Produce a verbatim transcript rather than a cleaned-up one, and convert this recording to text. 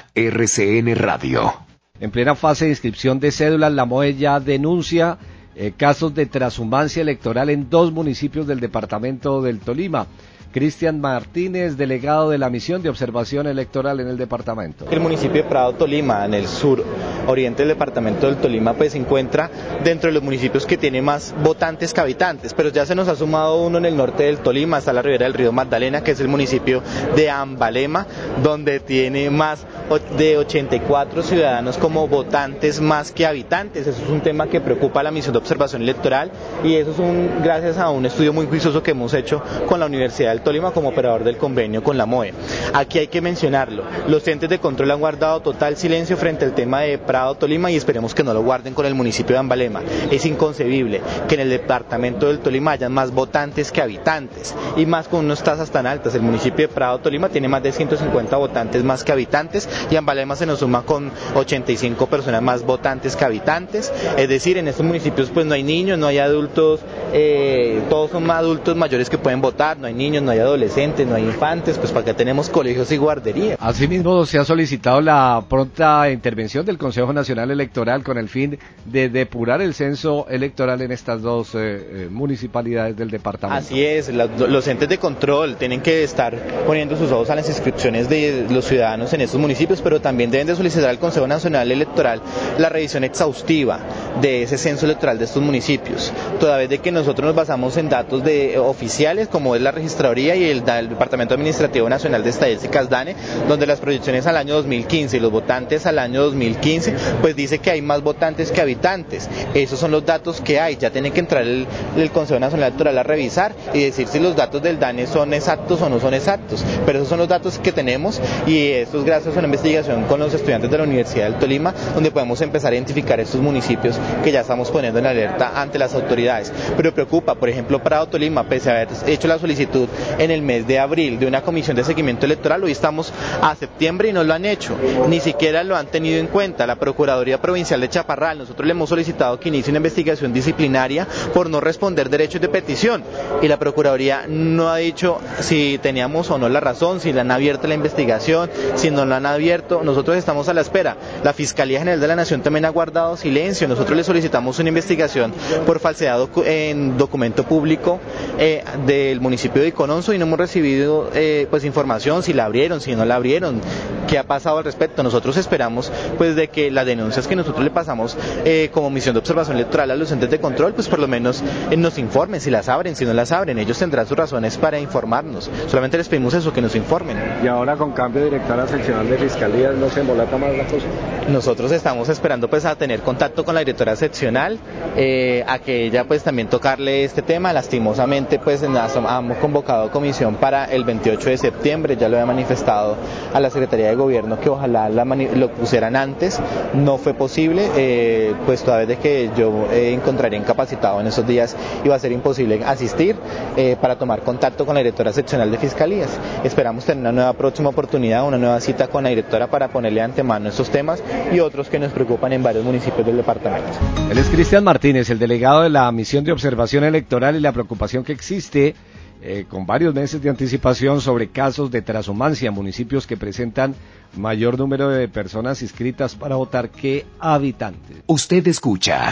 R C N Radio. En plena fase de inscripción de cédulas, la MOE ya denuncia eh, casos de trashumancia electoral en dos municipios del departamento del Tolima. Cristian Martínez, delegado de la misión de observación electoral en el departamento. El municipio de Prado, Tolima, en el sur oriente del departamento del Tolima, pues se encuentra dentro de los municipios que tiene más votantes que habitantes, pero ya se nos ha sumado uno en el norte del Tolima, hasta la ribera del río Magdalena, que es el municipio de Ambalema, donde tiene más de ochenta y cuatro ciudadanos como votantes más que habitantes. Eso es un tema que preocupa a la misión de observación electoral, y eso es un gracias a un estudio muy juicioso que hemos hecho con la Universidad del Tolima como operador del convenio con la MOE. Aquí hay que mencionarlo, los entes de control han guardado total silencio frente al tema de Prado, Tolima, y esperemos que no lo guarden con el municipio de Ambalema. Es inconcebible que en el departamento del Tolima haya más votantes que habitantes, y más con unas tasas tan altas. El municipio de Prado, Tolima tiene más de ciento cincuenta votantes más que habitantes, y Ambalema se nos suma con ochenta y cinco personas más votantes que habitantes. Es decir, en estos municipios pues no hay niños, no hay adultos, eh, todos son adultos mayores que pueden votar, no hay niños, no hay adolescentes, no hay infantes, pues para qué tenemos colegios y guarderías. Asimismo, se ha solicitado la pronta intervención del Consejo Nacional Electoral con el fin de depurar el censo electoral en estas dos eh, eh, municipalidades del departamento. Así es, la, los entes de control tienen que estar poniendo sus ojos a las inscripciones de los ciudadanos en estos municipios, pero también deben de solicitar al Consejo Nacional Electoral la revisión exhaustiva de ese censo electoral de estos municipios, toda vez de que nosotros nos basamos en datos de oficiales, como es la registraduría y el, el Departamento Administrativo Nacional de Estadísticas DANE, donde las proyecciones al año dos mil quince y los votantes al año dos mil quince, pues dice que hay más votantes que habitantes. Esos son los datos que hay, ya tiene que entrar el, el Consejo Nacional Electoral a revisar y decir si los datos del DANE son exactos o no son exactos, pero esos son los datos que tenemos, y esto es gracias a una investigación con los estudiantes de la Universidad del Tolima, donde podemos empezar a identificar estos municipios que ya estamos poniendo en alerta ante las autoridades. Pero preocupa, por ejemplo, Prado, Tolima, pese a haber hecho la solicitud en el mes de abril de una comisión de seguimiento electoral, hoy estamos a septiembre y no lo han hecho, ni siquiera lo han tenido en cuenta. La Procuraduría Provincial de Chaparral, nosotros le hemos solicitado que inicie una investigación disciplinaria por no responder derechos de petición, y la Procuraduría no ha dicho si teníamos o no la razón, si le han abierto la investigación, si no la han abierto. Nosotros estamos a la espera. La Fiscalía General de la Nación también ha guardado silencio. Nosotros le solicitamos una investigación por falsedad docu- en documento público eh, del municipio de Icononso, y no hemos recibido eh, pues información, si la abrieron, si no la abrieron, qué ha pasado al respecto. Nosotros esperamos pues de que las denuncias que nosotros le pasamos eh, como misión de observación electoral a los entes de control, pues por lo menos eh, nos informen si las abren, si no las abren. Ellos tendrán sus razones para informarnos, solamente les pedimos eso, que nos informen. Y ahora con cambio de directora seccional de Fiscalía, ¿no se embolata más la cosa? Nosotros estamos esperando pues a tener contacto con la directora seccional, eh, a que ella pues también tocarle este tema. Lastimosamente pues hemos convocado comisión para el veintiocho de septiembre, ya lo había manifestado a la Secretaría de Gobierno que ojalá la mani- lo pusieran antes, no fue posible, eh, pues toda vez de que yo eh, encontraría incapacitado en esos días, iba a ser imposible asistir eh, para tomar contacto con la directora seccional de Fiscalías. Esperamos tener una nueva próxima oportunidad, una nueva cita con la directora para ponerle antemano estos temas y otros que nos preocupan en varios municipios del departamento. Él es Cristian Martínez, el delegado de la misión de observación electoral, y la preocupación que existe eh, con varios meses de anticipación sobre casos de trashumancia en municipios que presentan mayor número de personas inscritas para votar que habitantes. Usted escucha